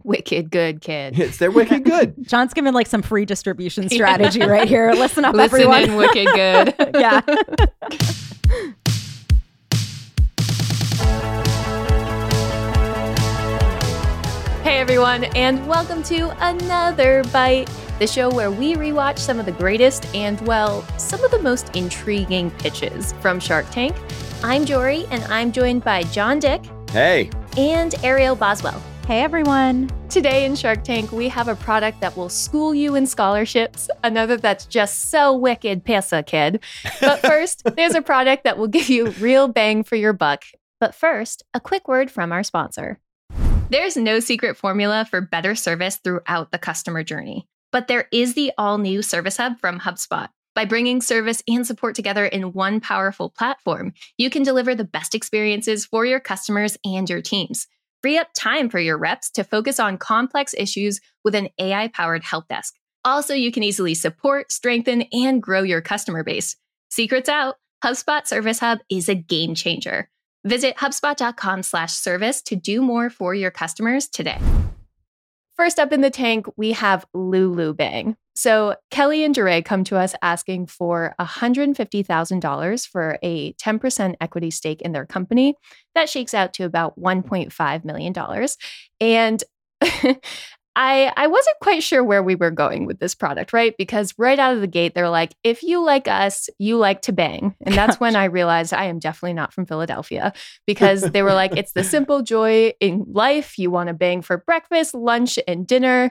Wicked good, kid. They're wicked good. John's giving like some free distribution strategy right here. Listen up, Listen everyone. in, wicked good. Yeah. Hey everyone, and welcome to Another Bite, the show where we rewatch some of the greatest and, well, some of the most intriguing pitches from Shark Tank. I'm Jory, and I'm joined by John Dick. Hey. And Ariel Boswell. Hey, everyone. Today in Shark Tank, we have a product that will school you in scholarships, another that's just so wicked, passa kid. But first, there's a product that will give you real bang for your buck. But first, a quick word from our sponsor. There's no secret formula for better service throughout the customer journey, but there is the all-new Service Hub from HubSpot. By bringing service and support together in one powerful platform, you can deliver the best experiences for your customers and your teams. Free up time for your reps to focus on complex issues with an AI-powered help desk. Also, you can easily support, strengthen, and grow your customer base. Secrets out, HubSpot Service Hub is a game changer. Visit HubSpot.com/service to do more for your customers today. First up in the tank, we have Lulu Bang. So Kelly and Duray come to us asking for $150,000 for a 10% equity stake in their company. That shakes out to about $1.5 million. And I wasn't quite sure where we were going with this product, right? Because right out of the gate, they're like, if you like us, you like to bang. And that's when I realized I am definitely not from Philadelphia, because they were like, it's the simple joy in life. You want to bang for breakfast, lunch, and dinner.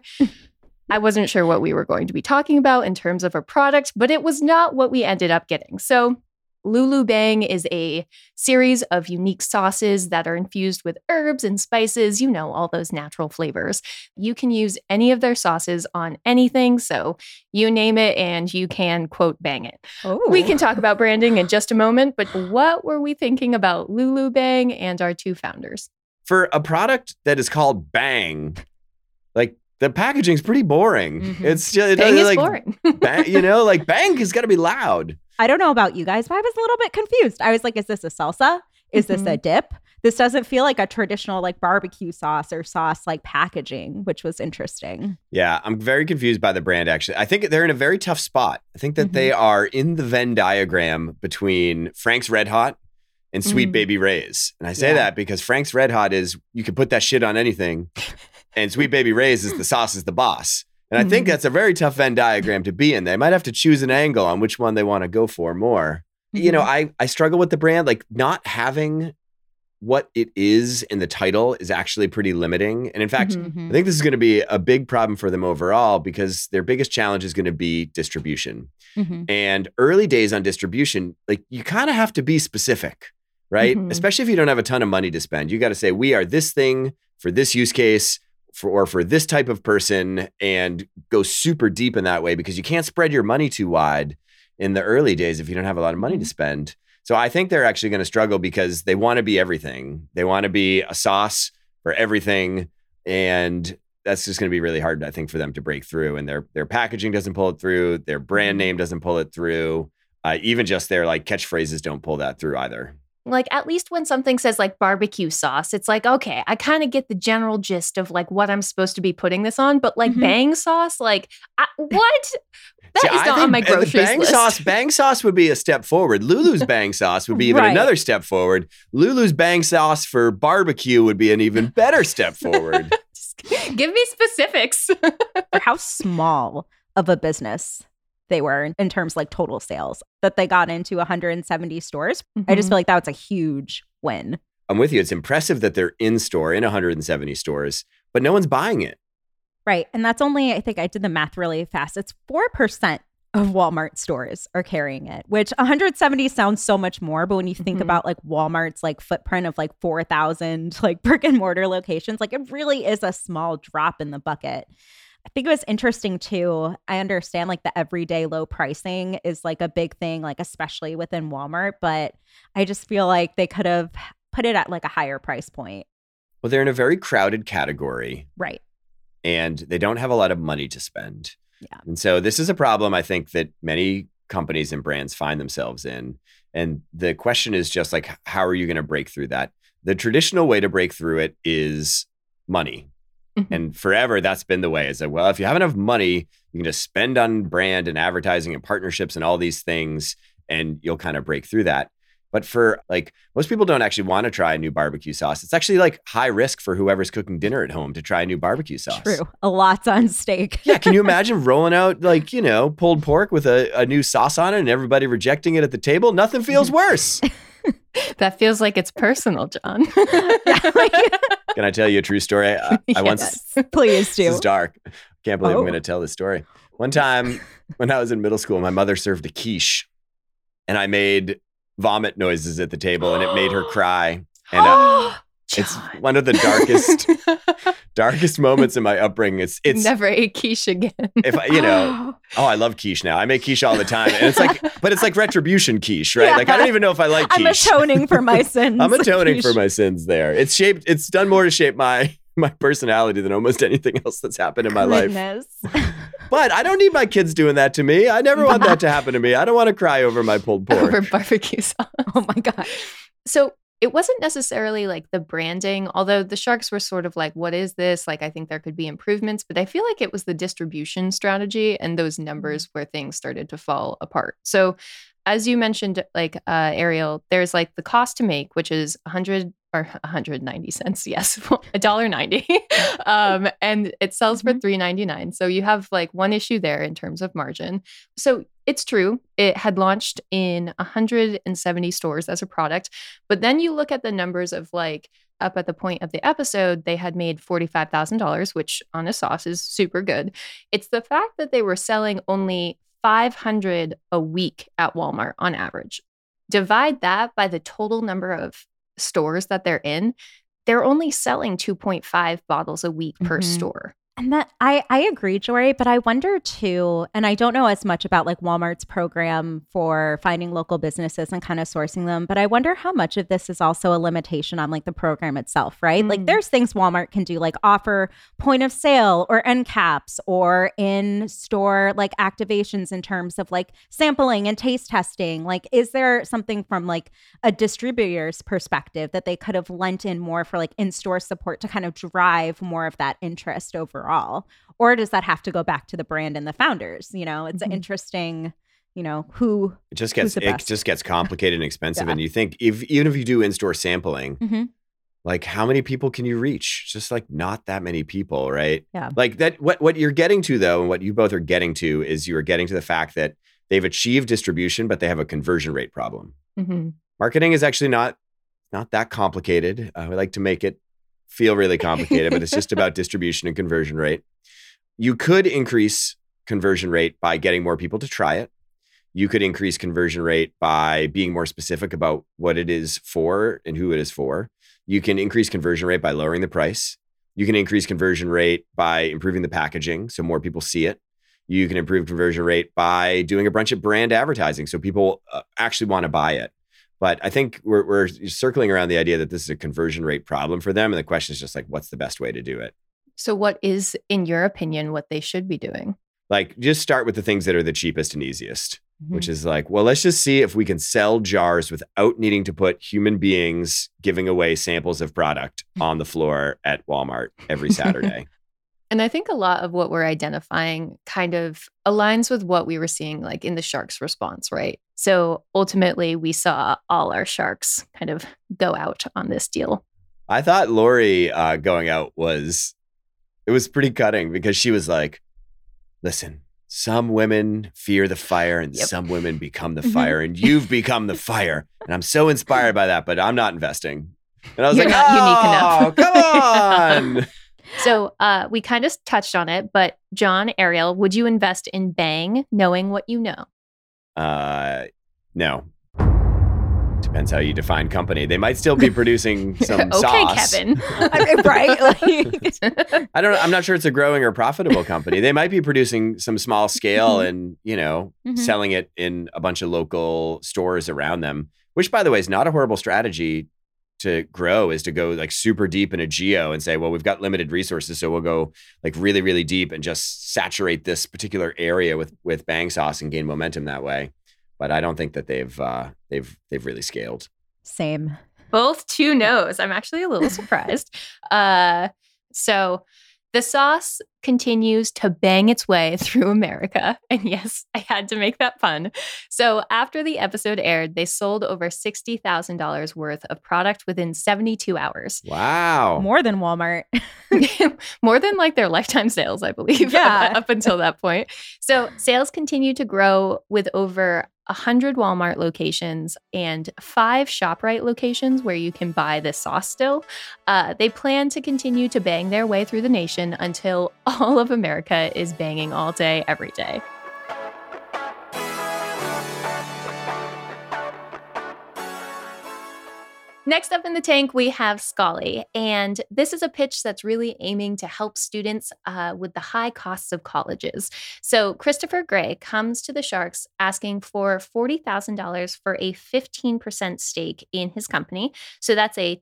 I wasn't sure what we were going to be talking about in terms of a product, but it was not what we ended up getting. So Lulu Bang is a series of unique sauces that are infused with herbs and spices, you know, all those natural flavors. You can use any of their sauces on anything, so you name it and you can, quote, bang it. Ooh. We can talk about branding in just a moment, but what were we thinking about Lulu Bang and our two founders? For a product that is called Bang, like, the packaging's pretty boring. Mm-hmm. It's just Bang is like, boring. Bang, like Bang has got to be loud. I don't know about you guys, but I was a little bit confused. I was like, is this a salsa? Is this a dip? This doesn't feel like a traditional like barbecue sauce or sauce like packaging, which was interesting. Yeah, I'm very confused by the brand, actually. I think they're in a very tough spot. I think that they are in the Venn diagram between Frank's Red Hot and Sweet Baby Ray's. And I say that because Frank's Red Hot is, you can put that shit on anything. And Sweet Baby Ray's is the sauce is the boss. And I think that's a very tough Venn diagram to be in. They might have to choose an angle on which one they want to go for more. You know, I struggle with the brand. Like, not having what it is in the title is actually pretty limiting. And in fact, I think this is going to be a big problem for them overall, because their biggest challenge is going to be distribution. And early days on distribution, like, you kind of have to be specific, right? Especially if you don't have a ton of money to spend. You got to say, we are this thing for this use case, for this type of person, and go super deep in that way, because you can't spread your money too wide in the early days if you don't have a lot of money to spend. So I think they're actually going to struggle because they want to be everything. They want to be a sauce for everything. And that's just going to be really hard, I think, for them to break through. And their packaging doesn't pull it through. Their brand name doesn't pull it through. Even just their like catchphrases don't pull that through either. Like, at least when something says like barbecue sauce, it's like, okay, I kind of get the general gist of like what I'm supposed to be putting this on. But like bang sauce, like what? That is not on my groceries list. Bang sauce would be a step forward. Lulu's Bang sauce would be even another step forward. Lulu's Bang sauce for barbecue would be an even better step forward. Just give me specifics. For how small of a business they were in terms like total sales, that they got into 170 stores. I just feel like that's a huge win. I'm with you. It's impressive that they're in store in 170 stores, but no one's buying it. Right. And that's only, I think I did the math really fast. It's 4% of Walmart stores are carrying it, which 170 sounds so much more. But when you think about like Walmart's like footprint of like 4,000 like brick and mortar locations, like it really is a small drop in the bucket. I think it was interesting too. I understand like the everyday low pricing is like a big thing, like especially within Walmart, but I just feel like they could have put it at like a higher price point. Well, they're in a very crowded category. Right. And they don't have a lot of money to spend. Yeah. And so this is a problem I think that many companies and brands find themselves in. And the question is just like, how are you going to break through that? The traditional way to break through it is money. Mhm. And forever, that's been the way. It's like, well, if you have enough money, you can just spend on brand and advertising and partnerships and all these things, and you'll kind of break through that. But for like, most people don't actually want to try a new barbecue sauce. It's actually like high risk for whoever's cooking dinner at home to try a new barbecue sauce. True. A lot's on stake. Yeah. Can you imagine rolling out like, pulled pork with a new sauce on it and everybody rejecting it at the table? Nothing feels worse. That feels like it's personal, John. Can I tell you a true story? I once, Please do. this is dark. Can't believe I'm Oh. going to tell this story. One time when I was in middle school, my mother served a quiche and I made vomit noises at the table and it made her cry. And it's one of the darkest moments in my upbringing. It's Never ate quiche again. if I, I love quiche now. I make quiche all the time. And it's like, but it's like retribution quiche, right? Yeah. Like, I don't even know if I like I'm quiche. atoning for my sins. I'm atoning for my sins there. It's done more to shape my personality than almost anything else that's happened in my life. Goodness. But I don't need my kids doing that to me. I never want that to happen to me. I don't want to cry over my pulled pork. Over barbecue sauce. Oh my gosh. So it wasn't necessarily like the branding, although the Sharks were sort of like, what is this? Like, I think there could be improvements, but I feel like it was the distribution strategy and those numbers where things started to fall apart. So as you mentioned, like Ariel, there's like the cost to make, which is 100 or 190 cents. Yes, $1.90. And it sells for $3.99. So you have like one issue there in terms of margin. So it's true. It had launched in 170 stores as a product. But then you look at the numbers of like up at the point of the episode, they had made $45,000, which on a sauce is super good. It's the fact that they were selling only 500 a week at Walmart on average. Divide that by the total number of stores that they're in. They're only selling 2.5 bottles a week per store. And that I agree, Jory, but I wonder too, and I don't know as much about like Walmart's program for finding local businesses and kind of sourcing them, but I wonder how much of this is also a limitation on like the program itself, right? Like there's things Walmart can do, like offer point of sale or end caps or in store like activations in terms of like sampling and taste testing. Like, is there something from like a distributor's perspective that they could have lent in more for like in-store support to kind of drive more of that interest overall? Or does that have to go back to the brand and the founders? It's an interesting, who it just gets complicated and expensive. Yeah. And you think even if you do in-store sampling, like how many people can you reach? It's just like not that many people, right? Yeah. Like that. What you're getting to though, and what you both are getting to is you are getting to the fact that they've achieved distribution, but they have a conversion rate problem. Marketing is actually not that complicated. We like to make it feel really complicated, but it's just about distribution and conversion rate. You could increase conversion rate by getting more people to try it. You could increase conversion rate by being more specific about what it is for and who it is for. You can increase conversion rate by lowering the price. You can increase conversion rate by improving the packaging so more people see it. You can improve conversion rate by doing a bunch of brand advertising so people actually want to buy it. But I think we're circling around the idea that this is a conversion rate problem for them. And the question is just like, what's the best way to do it? So what is, in your opinion, what they should be doing? Like, just start with the things that are the cheapest and easiest, which is like, well, let's just see if we can sell jars without needing to put human beings giving away samples of product on the floor at Walmart every Saturday. And I think a lot of what we're identifying kind of aligns with what we were seeing like in the Sharks response, right? So ultimately, we saw all our Sharks kind of go out on this deal. I thought Lori going out was pretty cutting because she was like, listen, some women fear the fire and some women become the fire and you've become the fire. And I'm so inspired by that, but I'm not investing. And I was You're like, not unique enough. Come on. So we kind of touched on it, but John, Ariel, would you invest in Bang knowing what you know? No. Depends how you define company. They might still be producing some Okay, sauce. Kevin. right? I'm not sure it's a growing or profitable company. They might be producing some small scale and, selling it in a bunch of local stores around them, which by the way is not a horrible strategy to grow, is to go like super deep in a geo and say, well, we've got limited resources. So we'll go like really, really deep and just saturate this particular area with Bang sauce and gain momentum that way. But I don't think that they've really scaled. Same. Both 2 no's. I'm actually a little surprised. So The sauce continues to bang its way through America. And yes, I had to make that pun. So after the episode aired, they sold over $60,000 worth of product within 72 hours. Wow. More than Walmart. More than like their lifetime sales, I believe, up until that point. So sales continue to grow with over 100 Walmart locations and 5 ShopRite locations where you can buy this sauce still. They plan to continue to bang their way through the nation until all of America is banging all day, every day. Next up in the tank, we have Scholly. And this is a pitch that's really aiming to help students with the high costs of colleges. So Christopher Gray comes to the Sharks asking for $40,000 for a 15% stake in his company. So that's a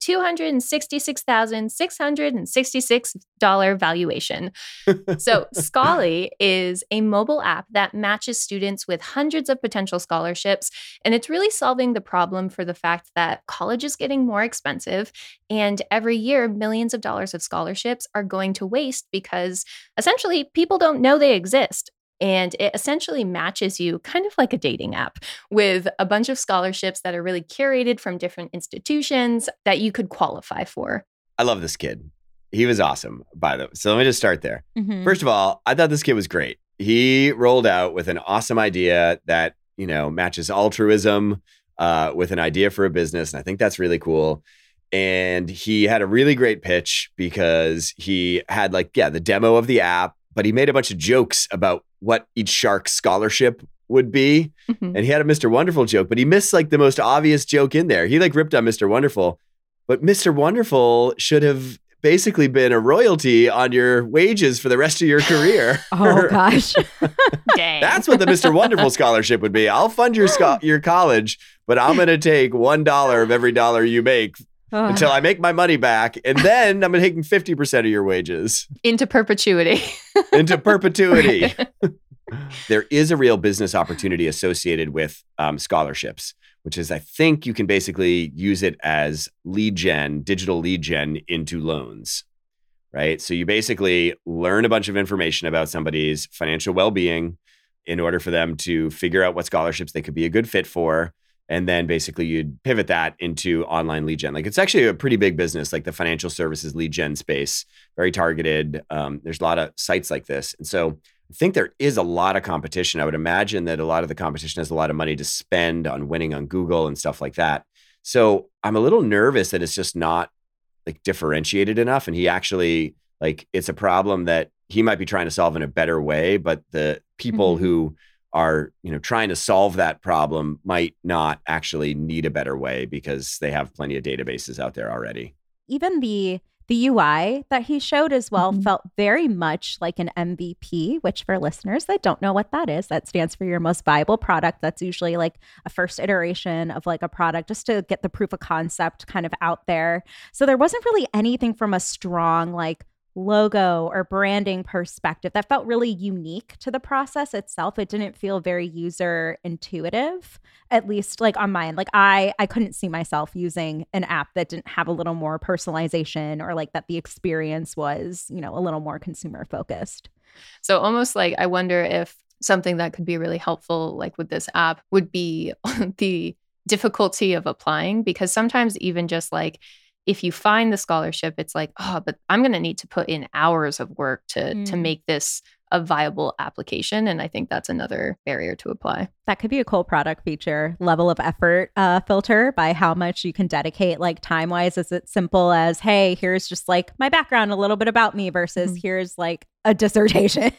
$266,666 valuation. So Scholly is a mobile app that matches students with hundreds of potential scholarships. And it's really solving the problem for the fact that college is getting more expensive, and every year millions of dollars of scholarships are going to waste because essentially people don't know they exist. And it essentially matches you kind of like a dating app with a bunch of scholarships that are really curated from different institutions that you could qualify for. I love this kid. He was awesome, by the way. So let me just start there. Mm-hmm. First of all, I thought this kid was great. He rolled out with an awesome idea that, matches altruism with an idea for a business. And I think that's really cool. And he had a really great pitch because he had the demo of the app, but he made a bunch of jokes about what each Shark scholarship would be. Mm-hmm. And he had a Mr. Wonderful joke, but he missed the most obvious joke in there. He ripped on Mr. Wonderful, but Mr. Wonderful should have basically been a royalty on your wages for the rest of your career. Oh, gosh. Dang. That's what the Mr. Wonderful scholarship would be. I'll fund your college, but I'm going to take $1 of every dollar you make until I make my money back. And then I'm going to take 50% of your wages. Into perpetuity. Into perpetuity. There is a real business opportunity associated with scholarships, which is I think you can basically use it as digital lead gen into loans, right? So you basically learn a bunch of information about somebody's financial well-being in order for them to figure out what scholarships they could be a good fit for. And then basically you'd pivot that into online lead gen. It's actually a pretty big business, the financial services lead gen space, very targeted. There's a lot of sites like this. And so I think there is a lot of competition. I would imagine that a lot of the competition has a lot of money to spend on winning on Google and stuff like that. So I'm a little nervous that it's just not differentiated enough. And he actually it's a problem that he might be trying to solve in a better way, but the people who are, trying to solve that problem might not actually need a better way because they have plenty of databases out there already. Even the UI that he showed as well felt very much like an MVP, which for listeners that don't know what that is, that stands for your most viable product. That's usually a first iteration of a product just to get the proof of concept kind of out there. So there wasn't really anything from a strong logo or branding perspective that felt really unique to the process itself. It didn't feel very user intuitive, at least on my end. I couldn't see myself using an app that didn't have a little more personalization or that the experience was, a little more consumer focused. So almost I wonder if something that could be really helpful with this app would be the difficulty of applying, because sometimes even just if you find the scholarship, it's but I'm going to need to put in hours of work to make this a viable application. And I think that's another barrier to apply. That could be a cool product feature, level of effort filter by how much you can dedicate time-wise. Is it simple as, hey, here's just my background, a little bit about me versus here's a dissertation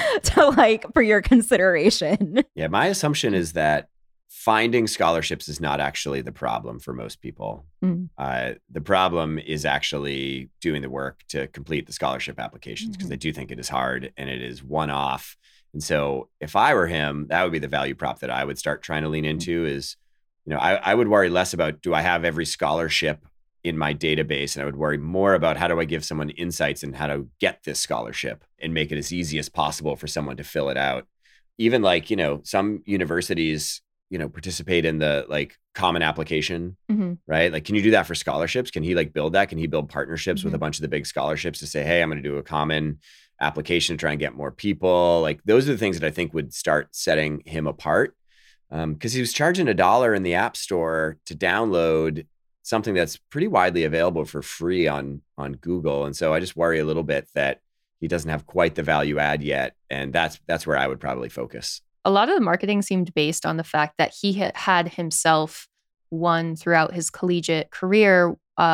to for your consideration. Yeah, my assumption is that finding scholarships is not actually the problem for most people. The problem is actually doing the work to complete the scholarship applications, because I do think it is hard and it is one-off. And so if I were him, that would be the value prop that I would start trying to lean into is, I would worry less about, do I have every scholarship in my database? And I would worry more about, how do I give someone insights in how to get this scholarship and make it as easy as possible for someone to fill it out. Even some universities participate in the like common application, Mm-hmm. right? Like, can you do that for scholarships? Can he like build that? Can he build partnerships with a Mhm. bunch of the big scholarships to say, hey, I'm going to do a common application to try and get more people? Like, those are the things that I think would start setting him apart. Because he was charging $1 in the App Store to download something that's pretty widely available for free on Google. And so I just worry a little bit that he doesn't have quite the value add yet. And that's where I would probably focus. A lot of the marketing seemed based on the fact that he had himself won throughout his collegiate career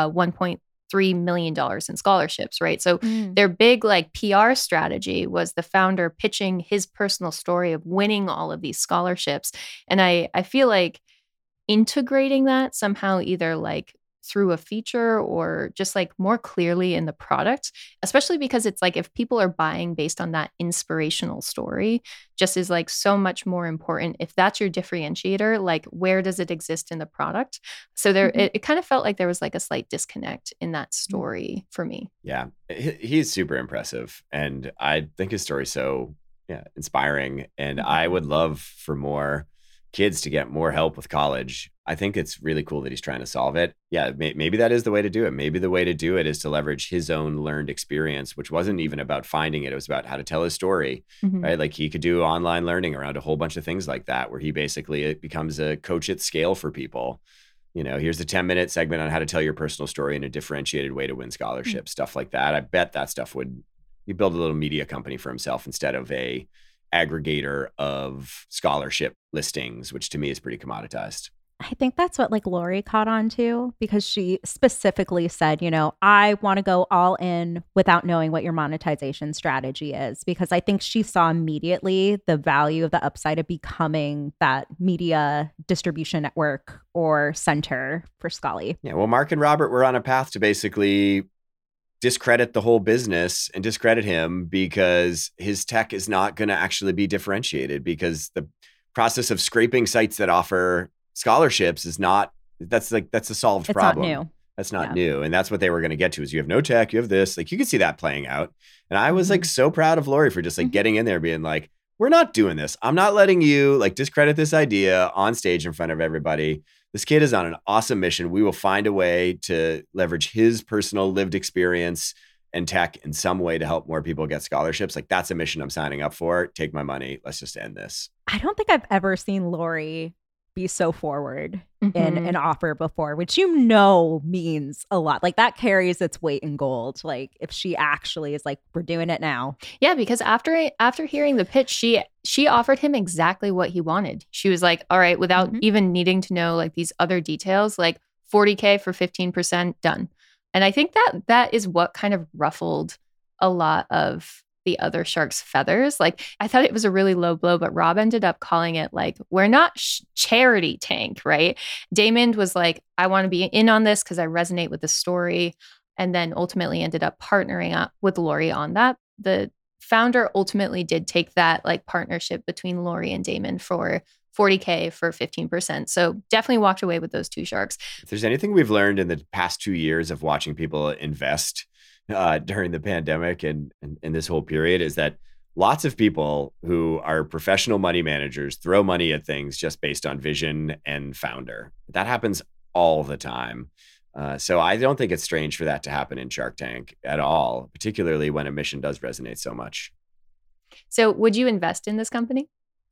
$1.3 million in scholarships, right? So their big like PR strategy was the founder pitching his personal story of winning all of these scholarships. And I feel like integrating that somehow either like through a feature or just like more clearly in the product, especially because it's like if people are buying based on that inspirational story, just is like so much more important. If that's your differentiator, like where does it exist in the product? So there, it kind of felt like there was like a slight disconnect in that story for me. Yeah, he's super impressive. And I think his story's so inspiring. And I would love for more kids to get more help with college. I think it's really cool that he's trying to solve it. Yeah, maybe that is the way to do it. Maybe the way to do it is to leverage his own learned experience, which wasn't even about finding it. It was about how to tell his story, right? Like he could do online learning around a whole bunch of things like that, where he basically it becomes a coach at scale for people. Here's the 10-minute segment on how to tell your personal story in a differentiated way to win scholarships, stuff like that. I bet that stuff he build a little media company for himself instead of a aggregator of scholarship listings, which to me is pretty commoditized. I think that's what like Lori caught on to, because she specifically said, I want to go all in without knowing what your monetization strategy is, because I think she saw immediately the value of the upside of becoming that media distribution network or center for Scholarly. Yeah, well, Mark and Robert were on a path to basically discredit the whole business and discredit him because his tech is not going to actually be differentiated, because the process of scraping sites that offer scholarships is that's a solved problem. It's not new. That's not new. And that's what they were going to get to is you have no tech, you have this, like you could see that playing out. And I was like so proud of Lori for just like getting in there being like, we're not doing this. I'm not letting you like discredit this idea on stage in front of everybody. This kid is on an awesome mission. We will find a way to leverage his personal lived experience and tech in some way to help more people get scholarships. Like that's a mission I'm signing up for. Take my money. Let's just end this. I don't think I've ever seen Lori be so forward in an offer before, which means a lot. Like that carries its weight in gold. Like if she actually is like, we're doing it now. Yeah, because after hearing the pitch, she offered him exactly what he wanted. She was like, all right, without even needing to know like these other details, like $40K for 15% done. And I think that is what kind of ruffled a lot of the other shark's feathers. Like I thought it was a really low blow, but Rob ended up calling it like, we're not charity tank, right? Damon was like, I want to be in on this because I resonate with the story. And then ultimately ended up partnering up with Lori on that. The founder ultimately did take that like partnership between Lori and Damon for $40K for 15%. So definitely walked away with those two sharks. If there's anything we've learned in the past 2 years of watching people invest during the pandemic and this whole period is that lots of people who are professional money managers throw money at things just based on vision and founder. That happens all the time. So I don't think it's strange for that to happen in Shark Tank at all, particularly when a mission does resonate so much. So would you invest in this company?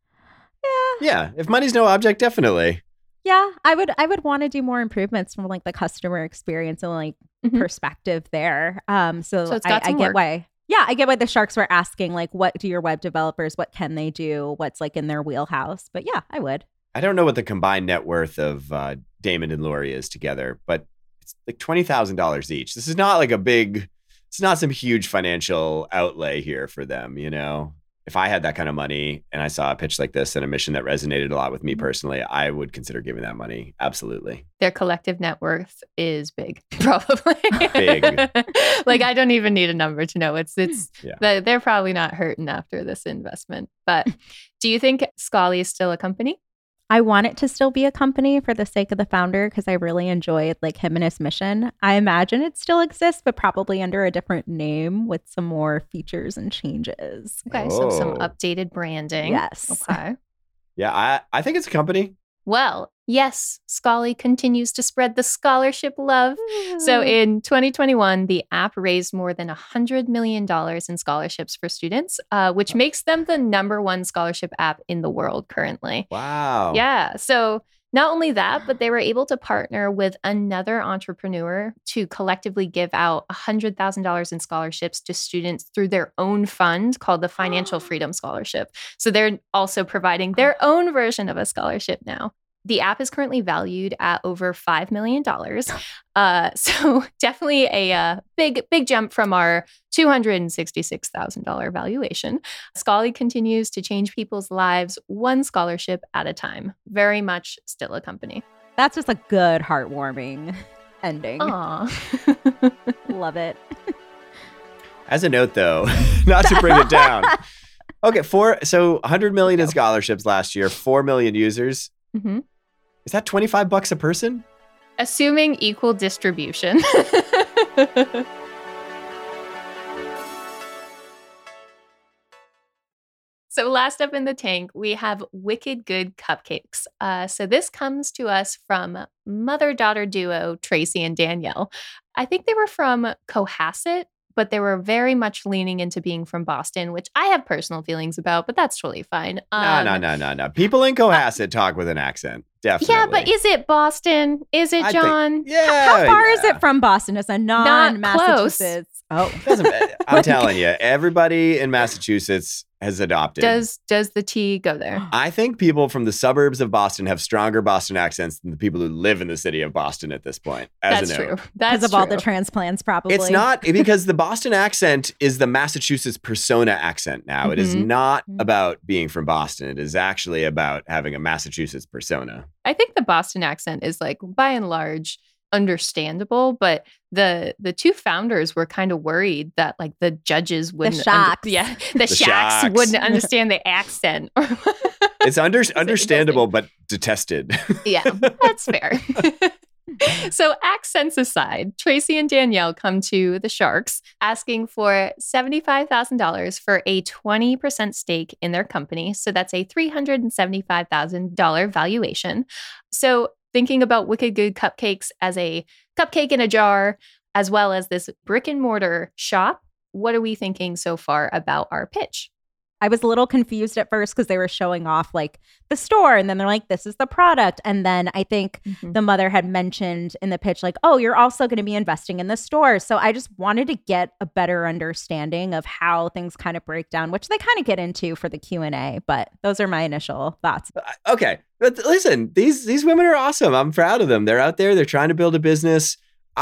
Yeah. If money's no object, definitely. Yeah, I would want to do more improvements from like the customer experience and like perspective there. So it's got I some get work. why. Yeah, I get why the sharks were asking like, what do your web developers? What can they do? What's like in their wheelhouse? But yeah, I would. I don't know what the combined net worth of Damon and Lori is together, but it's like $20,000 each. This is not like it's not some huge financial outlay here for them, If I had that kind of money and I saw a pitch like this and a mission that resonated a lot with me personally, I would consider giving that money. Absolutely. Their collective net worth is big, probably. Big. Like I don't even need a number to know. They're probably not hurting after this investment. But do you think Scholarly is still a company? I want it to still be a company for the sake of the founder because I really enjoyed like him and his mission. I imagine it still exists, but probably under a different name with some more features and changes. Okay, so some updated branding. Yes. Okay. Yeah, I think it's a company. Well, yes, Scholly continues to spread the scholarship love. So in 2021, the app raised more than $100 million in scholarships for students, which makes them the #1 scholarship app in the world currently. Wow. Yeah. So not only that, but they were able to partner with another entrepreneur to collectively give out $100,000 in scholarships to students through their own fund called the Financial Freedom Scholarship. So they're also providing their own version of a scholarship now. The app is currently valued at over $5 million. So definitely a big jump from our $266,000 valuation. Scholly continues to change people's lives one scholarship at a time. Very much still a company. That's just a good, heartwarming ending. Aw. Love it. As a note, though, not to bring it down. Okay, so 100 million in scholarships last year, 4 million users. Mm-hmm. Is that $25 a person? Assuming equal distribution. So last up in the tank, we have Wicked Good Cupcakes. So this comes to us from mother-daughter duo Tracy and Danielle. I think they were from Cohasset, but they were very much leaning into being from Boston, which I have personal feelings about, but that's totally fine. No. People in Cohasset talk with an accent. Definitely. Yeah, but is it Boston? Is it John? How far is it from Boston as a non-Massachusetts? I'm telling you, everybody in Massachusetts has adopted. Does the T go there? I think people from the suburbs of Boston have stronger Boston accents than the people who live in the city of Boston at this point. That's true. Because of all the transplants, probably. It's not, because the Boston accent is the Massachusetts persona accent now. Mm-hmm. It is not about being from Boston. It is actually about having a Massachusetts persona. I think the Boston accent is like, by and large, understandable, but the two founders were kind of worried that like the judges wouldn't the shacks wouldn't understand the accent. It's understandable but detested. Yeah, that's fair. So accents aside, Tracy and Danielle come to the Sharks asking for $75,000 for a 20% stake in their company. So that's a $375,000 valuation. So thinking about Wicked Good Cupcakes as a cupcake in a jar, as well as this brick and mortar shop, what are we thinking so far about our pitch? I was a little confused at first because they were showing off like the store and then they're like, this is the product. And then I think the mother had mentioned in the pitch, like, oh, you're also going to be investing in the store. So I just wanted to get a better understanding of how things kind of break down, which they kind of get into for the Q&A. But those are my initial thoughts. Okay. But listen, these women are awesome. I'm proud of them. They're out there. They're trying to build a business.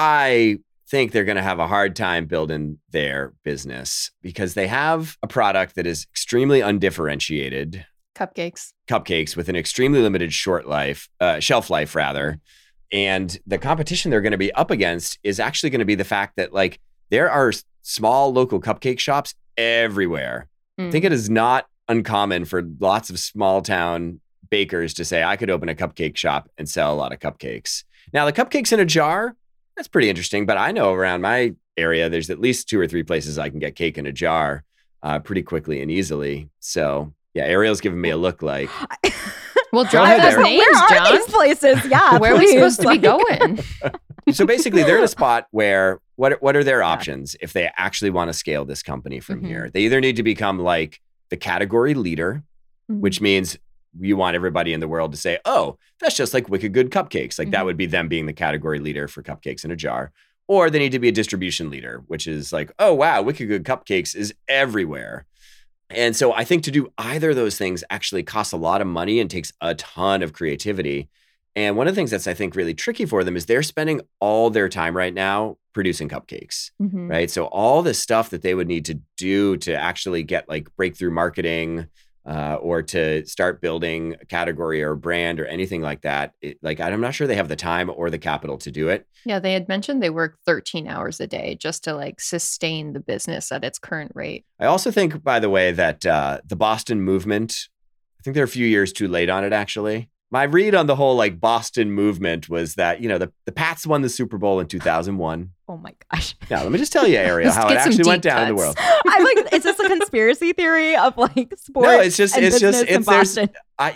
I think they're going to have a hard time building their business because they have a product that is extremely undifferentiated. Cupcakes with an extremely limited shelf life rather. And the competition they're going to be up against is actually going to be the fact that like there are small local cupcake shops everywhere. I think it is not uncommon for lots of small town bakers to say, I could open a cupcake shop and sell a lot of cupcakes. Now the cupcakes in a jar, that's pretty interesting, but I know around my area, there's at least 2 or 3 places I can get cake in a jar pretty quickly and easily. So yeah, Ariel's giving me a look like. Well, drive those names, Where are these places? Yeah, where are we supposed to be going? So basically, they're in a spot where what are their options if they actually want to scale this company from here? They either need to become like the category leader, which means you want everybody in the world to say, oh, that's just like Wicked Good Cupcakes. Like that would be them being the category leader for cupcakes in a jar. Or they need to be a distribution leader, which is like, oh, wow, Wicked Good Cupcakes is everywhere. And so I think to do either of those things actually costs a lot of money and takes a ton of creativity. And one of the things that's, I think, really tricky for them is they're spending all their time right now producing cupcakes, right? So all the stuff that they would need to do to actually get like breakthrough marketing, or to start building a category or a brand or anything like that. I'm not sure they have the time or the capital to do it. Yeah, they had mentioned they work 13 hours a day just to like sustain the business at its current rate. I also think, by the way, that the Boston movement, I think they're a few years too late on it, actually. My read on the whole like Boston movement was that, the Pats won the Super Bowl in 2001. Oh my gosh. Yeah, let me just tell you, Ariel, how it actually went down in the world. I'm like, is this a conspiracy theory of like sports? No, it's just Boston?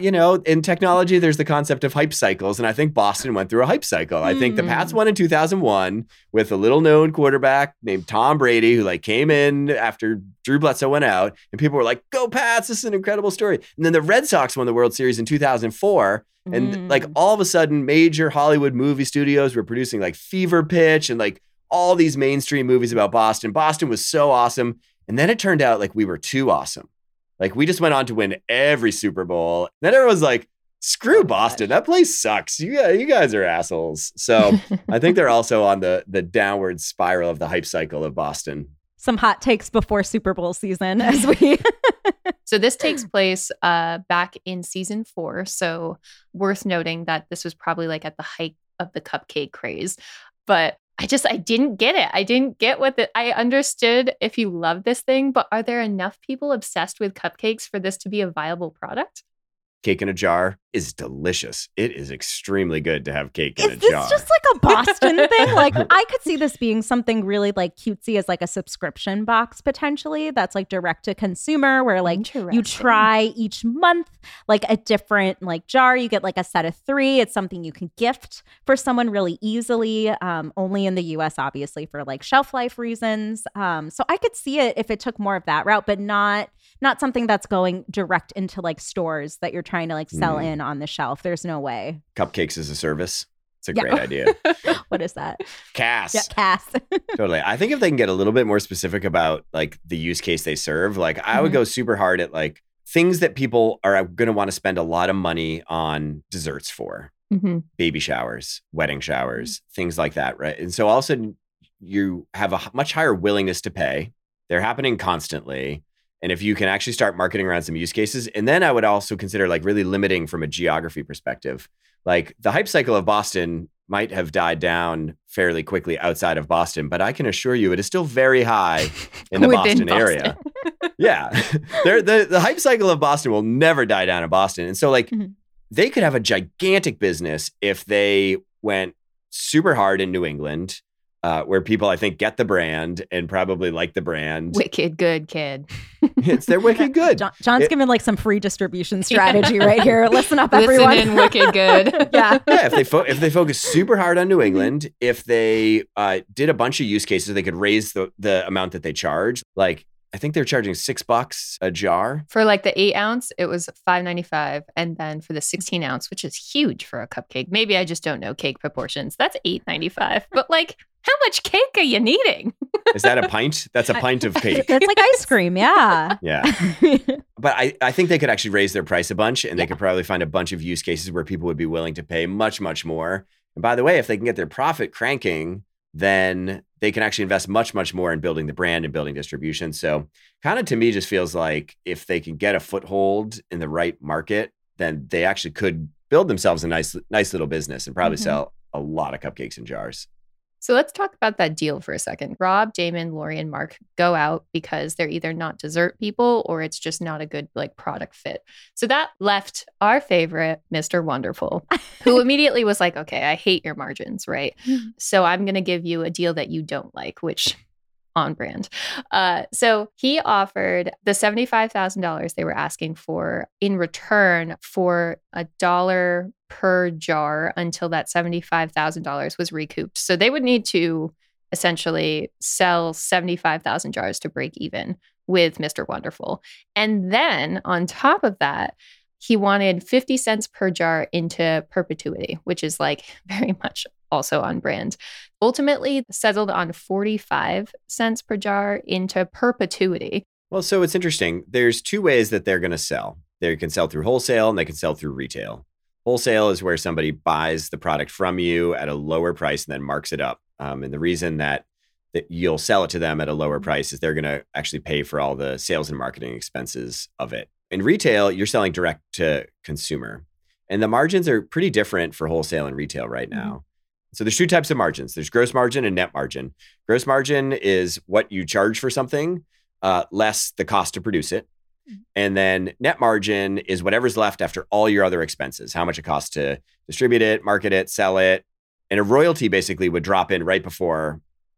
In technology, there's the concept of hype cycles, and I think Boston went through a hype cycle. I think the Pats won in 2001 with a little known quarterback named Tom Brady, who like came in after Drew Bledsoe went out, and people were like, "Go Pats! This is an incredible story." And then the Red Sox won the World Series in 2004. And like all of a sudden, major Hollywood movie studios were producing like Fever Pitch and like all these mainstream movies about Boston. Boston was so awesome. And then it turned out like we were too awesome. Like we just went on to win every Super Bowl. Then everyone's like, screw Boston. That place sucks. You guys are assholes. So I think they're also on the downward spiral of the hype cycle of Boston. Some hot takes before Super Bowl season as we... So this takes place back in season 4. So worth noting that this was probably like at the height of the cupcake craze. But I didn't get it. I didn't get I understood if you love this thing, but are there enough people obsessed with cupcakes for this to be a viable product? Cake in a jar is delicious. It is extremely good to have cake in a jar. Is this just like a Boston thing? Like I could see this being something really like cutesy as like a subscription box potentially that's like direct to consumer where like you try each month like a different like jar. You get like a set of 3. It's something you can gift for someone really easily. Only in the US obviously for like shelf life reasons. So I could see it if it took more of that route, but not something that's going direct into like stores that you're trying to like sell in on the shelf. There's no way. Cupcakes as a service. It's a great idea. What is that? CAS. Yeah, CAS. Totally. I think if they can get a little bit more specific about like the use case they serve, like I would go super hard at like things that people are going to want to spend a lot of money on desserts for. Baby showers, wedding showers, things like that, right? And so all of a sudden you have a much higher willingness to pay. They're happening constantly. And if you can actually start marketing around some use cases, and then I would also consider like really limiting from a geography perspective. Like the hype cycle of Boston might have died down fairly quickly outside of Boston, but I can assure you it is still very high in the Boston area. Yeah. The hype cycle of Boston will never die down in Boston. And so like they could have a gigantic business if they went super hard in New England, where people, I think, get the brand and probably like the brand. Wicked good, kid. They're wicked good. John's giving like some free distribution strategy right here. Listen up, everyone. Listen in, wicked good. Yeah. Yeah, if they focus super hard on New England, if they did a bunch of use cases, they could raise the amount that they charge. Like, I think they're charging $6 a jar. For like the 8 ounce, it was $5.95. And then for the 16 ounce, which is huge for a cupcake. Maybe I just don't know cake proportions. That's $8.95. But like, how much cake are you needing? Is that a pint? That's a pint of cake. That's like ice cream, yeah. Yeah. But I think they could actually raise their price a bunch, and they could probably find a bunch of use cases where people would be willing to pay much, much more. And by the way, if they can get their profit cranking, then they can actually invest much, much more in building the brand and building distribution. So kind of to me just feels like if they can get a foothold in the right market, then they actually could build themselves a nice little business and probably sell a lot of cupcakes in jars. So let's talk about that deal for a second. Rob, Damon, Lori, and Mark go out because they're either not dessert people or it's just not a good like product fit. So that left our favorite, Mr. Wonderful, who immediately was like, okay, I hate your margins, right? So I'm going to give you a deal that you don't like, which on brand. So he offered the $75,000 they were asking for in return for $1 per jar until that $75,000 was recouped. So they would need to essentially sell 75,000 jars to break even with Mr. Wonderful. And then on top of that, he wanted 50 cents per jar into perpetuity, which is like very much also on brand. Ultimately settled on 45 cents per jar into perpetuity. Well, so it's interesting. There's 2 ways that they're going to sell. They can sell through wholesale and they can sell through retail. Wholesale is where somebody buys the product from you at a lower price and then marks it up. And the reason that you'll sell it to them at a lower price is they're going to actually pay for all the sales and marketing expenses of it. In retail, you're selling direct to consumer. And the margins are pretty different for wholesale and retail right now. So there's 2 types of margins. There's gross margin and net margin. Gross margin is what you charge for something, less the cost to produce it. And then net margin is whatever's left after all your other expenses, how much it costs to distribute it, market it, sell it. And a royalty basically would drop in right before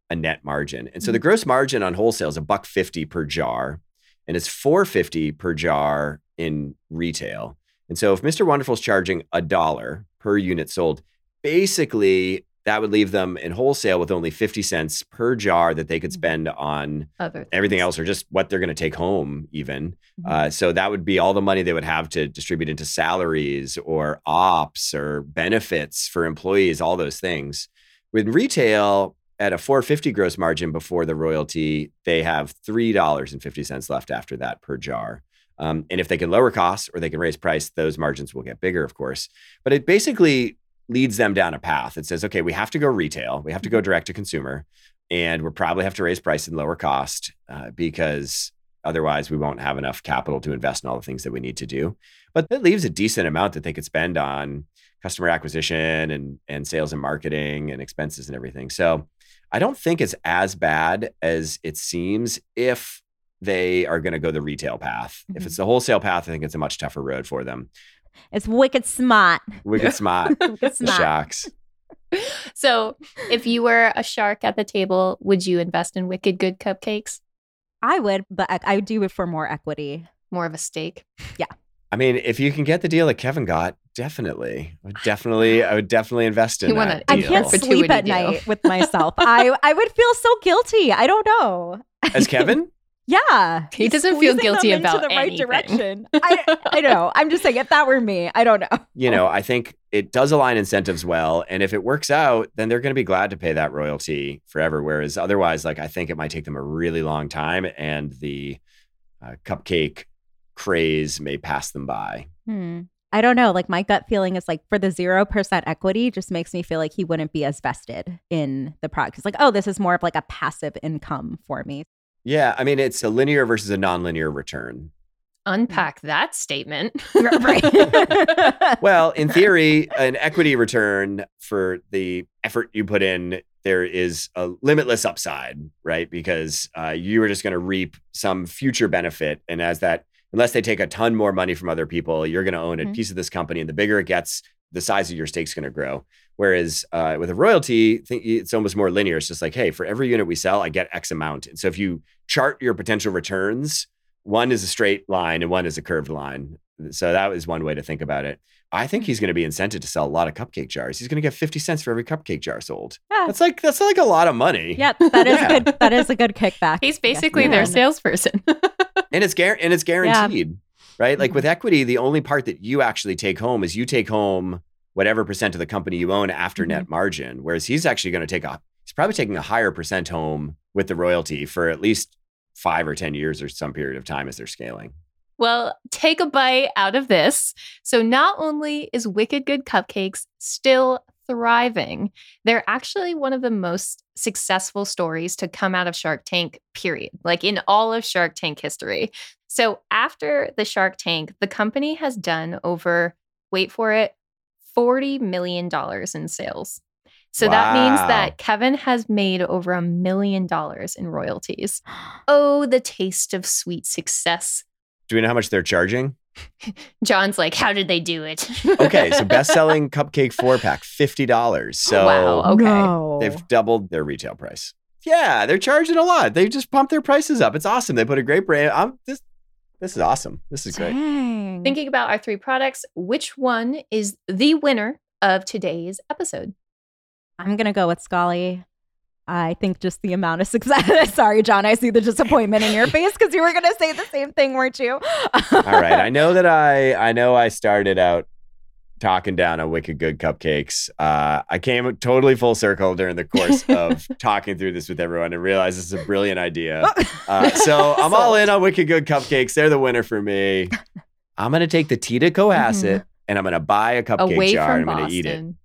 a net margin. And so the gross margin on wholesale is $1.50 per jar, and it's $4.50 per jar in retail. And so if Mr. Wonderful's charging $1 per unit sold, basically that would leave them in wholesale with only 50 cents per jar that they could spend on everything else, or just what they're going to take home even. So that would be all the money they would have to distribute into salaries or ops or benefits for employees, all those things. With retail, at a $4.50 gross margin before the royalty, they have $3.50 left after that per jar. And if they can lower costs or they can raise price, those margins will get bigger, of course. But it basically leads them down a path. It says, okay, we have to go retail. We have to go direct to consumer. And we'll probably have to raise price and lower cost because otherwise we won't have enough capital to invest in all the things that we need to do. But that leaves a decent amount that they could spend on customer acquisition and sales and marketing and expenses and everything. So I don't think it's as bad as it seems if they are going to go the retail path. If it's the wholesale path, I think it's a much tougher road for them. It's wicked smart. Wicked smart. Sharks. So if you were a shark at the table, would you invest in Wicked Good Cupcakes? I would, but I would do it for more equity. More of a stake? Yeah. I mean, if you can get the deal that Kevin got, definitely. I would definitely invest in that deal. I can't sleep at night with myself. I would feel so guilty. I don't know. As Kevin? Yeah. He doesn't feel guilty about the right anything. direction. I know. I'm just saying, if that were me, I don't know. You know, I think it does align incentives well. And if it works out, then they're going to be glad to pay that royalty forever. Whereas otherwise, like, I think it might take them a really long time and the cupcake craze may pass them by. I don't know. Like, my gut feeling is like for the 0% equity just makes me feel like he wouldn't be as vested in the product. It's like, oh, this is more of like a passive income for me. Yeah, I mean, it's a linear versus a nonlinear return. Unpack that statement. Right. Well, in theory, an equity return for the effort you put in, there is a limitless upside, right? Because you are just going to reap some future benefit. And unless they take a ton more money from other people, you're going to own a piece of this company. And the bigger it gets, the size of your stake's going to grow. Whereas with a royalty, it's almost more linear. It's just like, hey, for every unit we sell, I get X amount. And so if you chart your potential returns, one is a straight line and one is a curved line. So that was one way to think about it. I think he's going to be incented to sell a lot of cupcake jars. He's going to get 50 cents for every cupcake jar sold. Yeah. That's like a lot of money. Yep, that is good. That is a good kickback. He's basically their salesperson. And it's guaranteed, right? Like with equity, the only part that you actually take home is you take home whatever percent of the company you own after net margin. Whereas he's actually going to he's probably taking a higher percent home with the royalty for at least 5 or 10 years or some period of time as they're scaling. Well, take a bite out of this. So not only is Wicked Good Cupcakes still thriving, they're actually one of the most successful stories to come out of Shark Tank, period. Like in all of Shark Tank history. So after the Shark Tank, the company has done over, wait for it, $40 million in sales. So that means that Kevin has made over $1 million in royalties. Oh, the taste of sweet success. Do we know how much they're charging? John's like, how did they do it? Okay, so best-selling cupcake 4-pack, $50. So wow, okay. They've doubled their retail price. Yeah, they're charging a lot. They just pumped their prices up. It's awesome. They put a great brand. This is awesome. This is great. Dang. Thinking about our 3 products, which one is the winner of today's episode? I'm going to go with Scully. I think just the amount of success. Sorry, John, I see the disappointment in your face because you were going to say the same thing, weren't you? All right. I know I started out talking down on Wicked Good Cupcakes. I came totally full circle during the course of talking through this with everyone and realized this is a brilliant idea. So I'm all in on Wicked Good Cupcakes. They're the winner for me. I'm going to take the Tita Cohasset and I'm going to buy a cupcake jar and I'm going to eat it.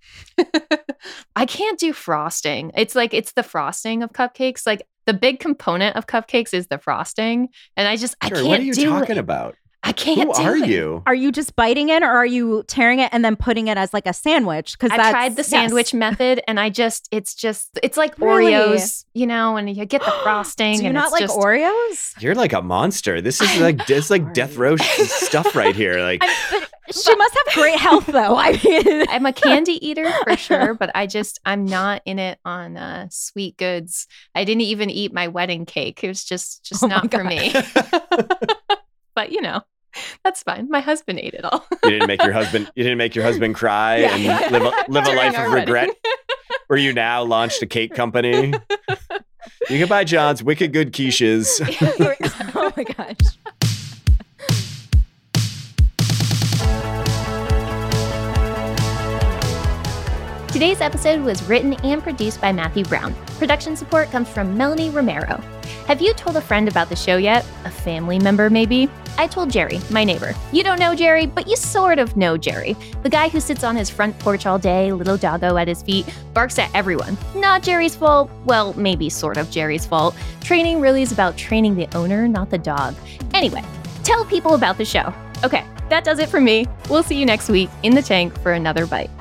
I can't do frosting. It's the frosting of cupcakes. Like the big component of cupcakes is the frosting. And I can't do it. What are you talking about? I can't Who do are it. you? Are you just biting it, or are you tearing it and then putting it as like a sandwich? Because I tried the sandwich method, and it's like Really? Oreos, and you get the frosting. Do you and not it's like just, Oreos? You're like a monster. This is like death row stuff right here. Like, She must have great health, though. I mean, I'm a candy eater for sure, but I'm not in it on sweet goods. I didn't even eat my wedding cake. It was just Oh my not for God. me. But that's fine. My husband ate it all. you didn't make your husband cry Yeah. and live a During life our of regret. wedding. Where you now launched a cake company. You can buy John's Wicked Good Quiches. Oh my gosh. Today's episode was written and produced by Matthew Brown. Production support comes from Melanie Romero. Have you told a friend about the show yet? A family member, maybe? I told Jerry, my neighbor. You don't know Jerry, but you sort of know Jerry. The guy who sits on his front porch all day, little doggo at his feet, barks at everyone. Not Jerry's fault. Well, maybe sort of Jerry's fault. Training really is about training the owner, not the dog. Anyway, tell people about the show. Okay, that does it for me. We'll see you next week in the tank for another bite.